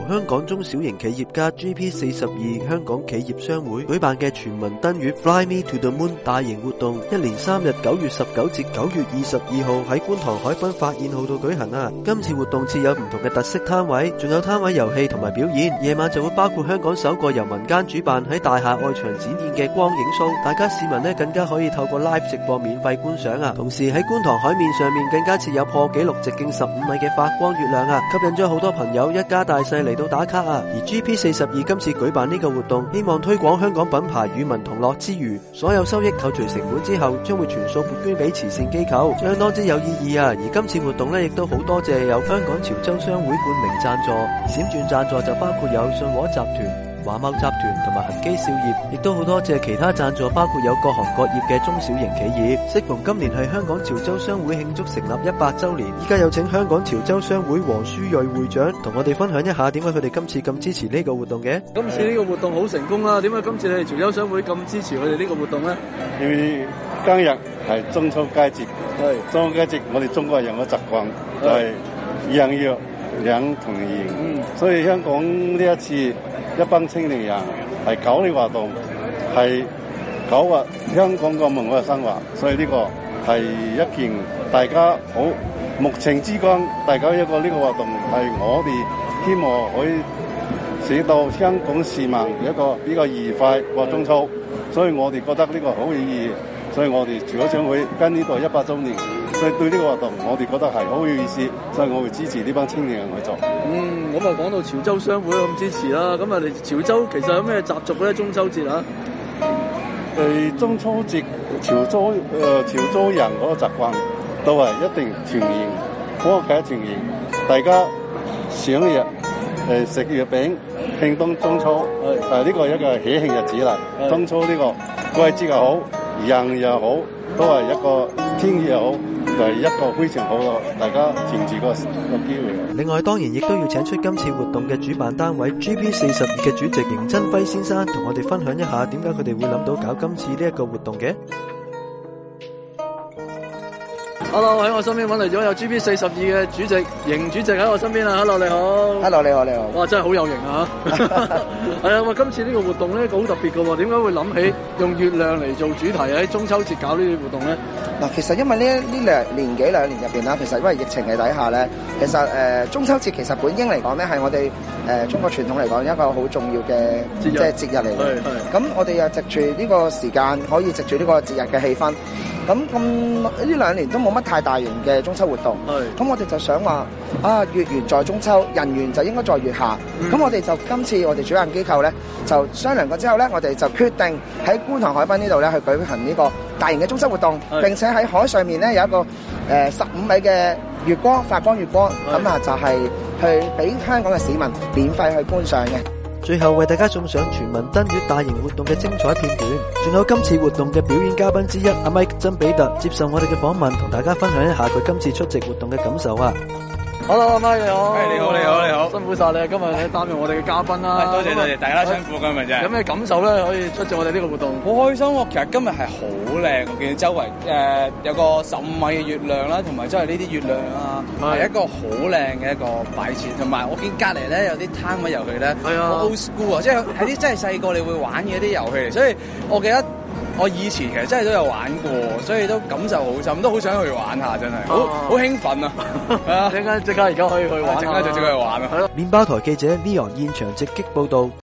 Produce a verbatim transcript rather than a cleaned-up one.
香港中小型企業家 G P 四十二香港企業商會舉辦嘅全民登月 Fly Me to the Moon 大型活動，一連三日九月十九至九月二十二號喺觀塘海濱發現號度舉行啊！今次活動設有唔同嘅特色攤位，仲有攤位遊戲同埋表演，夜晚就會包括香港首個由民間主辦喺大廈外牆展現嘅光影 show， 大家市民呢更加可以透過 live 直播免費觀賞啊！同時喺觀塘海面上面更加設有破紀錄直徑十五米嘅發光月亮啊，吸引咗好多朋友一家大細嚟到打卡啊！而 G P 四十二今次舉辦呢個活動，希望推廣香港品牌與民同樂之餘，所有收益扣除成本之後，將會全數撥捐俾慈善機構，相當之有意義啊！而今次活動呢，亦都好多謝有香港潮州商會冠名贊助，閃轉贊助就包括有信和集團、華懋集團同埋恒基兆業，亦都好多謝其他贊助，包括有各行各業嘅中小型企業。適逢今年係香港潮州商會慶祝成立一百周年，依家有請香港潮州商會黃書睿會長同我哋分享一下點解佢哋今次咁支持呢個活動嘅。 今次呢個活動好成功啦，點解今次你哋潮州商會咁支持佢哋呢個活動呢？ 因為今日係中秋佳節，係中秋佳節，我哋中國人嘅習慣就係人約兩團圓，嗯，所以香港呢一次一班青年人係搞呢個活動，係搞啊香港個文化生活，所以呢個係一件大家好目前之間大家一個呢個活動係我哋希望可以使到香港市民一個比較愉快過中秋，所以我哋覺得呢個好有意義，所以我哋潮州商會跟呢度一百周年，所以對呢個活動我哋覺得係好有意思，所以我會支持呢班青年人去做。 嗯，咁啊講到潮州商會咁支持啦，咁啊你潮州其實有咩習俗咧？中秋節啊？ 誒、呃，中秋節潮州誒、呃、潮州人嗰個習慣都係一定團圓，嗰個係團圓，大家賞月誒食月餅慶東中秋，誒呢個係一個喜慶日子啦。中秋呢個季節又好，人又好，都係一個天氣又好，就係一個非常好嘅大家團聚個個機會。 另外當然亦都要請出今次活動嘅主辦單位 G P 四十二嘅主席邢真輝先生，同我哋分享一下點解佢哋會諗到搞今次呢一個活動嘅。 Hello， 喺我身邊揾嚟咗有 G P 四十二嘅主席邢主席喺我身邊啊 ！Hello， 你好。 Hello， 你好，你好。 哇，真係好有型啊！係啊，喂，今次呢個活動咧好特別嘅喎，點解會諗起用月亮嚟做主題喺中秋節搞呢啲活動咧？嗱， 其實因為呢呢兩年幾兩年入邊啦，其實因為疫情嘅底下咧，其實誒、呃、中秋節其實本應嚟講咧係我哋誒、呃、中國傳統嚟講一個好重要嘅即係節日嚟嘅。咁我哋又藉住呢個時間，可以藉住呢個節日嘅氣氛。咁咁呢兩年都冇乜太大型嘅中秋活動，咁我哋就想話啊，月圓在中秋，人圓就應該在月下。咁、嗯、我哋就今次我哋主辦機構咧就商量過之後咧，我哋就決定喺觀塘海濱呢度咧去舉行呢個大型嘅中秋活動，並且喺海上面咧有一個誒十五米嘅月光發光月光，咁啊就係去俾香港嘅市民免費去觀賞嘅。 最後為大家送上全民登月大型活動嘅精彩片段，仲有今次活動嘅表演嘉賓之一阿 Mike 曾比特接受我哋嘅訪問，同大家分享一下佢今次出席活動嘅感受啊！ 好啦，阿 Mike 你好， 你好，你好，你好， 辛苦晒你今日咧擔任我哋嘅嘉賓啦， 多謝多謝，大家都辛苦今日真係。 有咩感受咧？可以出席我哋呢個活動？ 好開心喎！其實今日係好靚，我見到周圍誒、呃、有個十五米嘅月亮啦，同埋周圍呢啲月亮啊，係一個好靚嘅一個擺設，同埋我見隔離咧有啲攤位遊戲咧，好 old school 啊，即係係啲真係細個你會玩嘅一啲遊戲嚟，所以我記得。我以前其實真係都有玩過，所以都感受好深，都好想去玩下，真係好好興奮啊！係啊， 陣間即刻而家可以去玩， 陣間就即刻去玩啊！ 麵包台記者 Leon 現場直擊報導。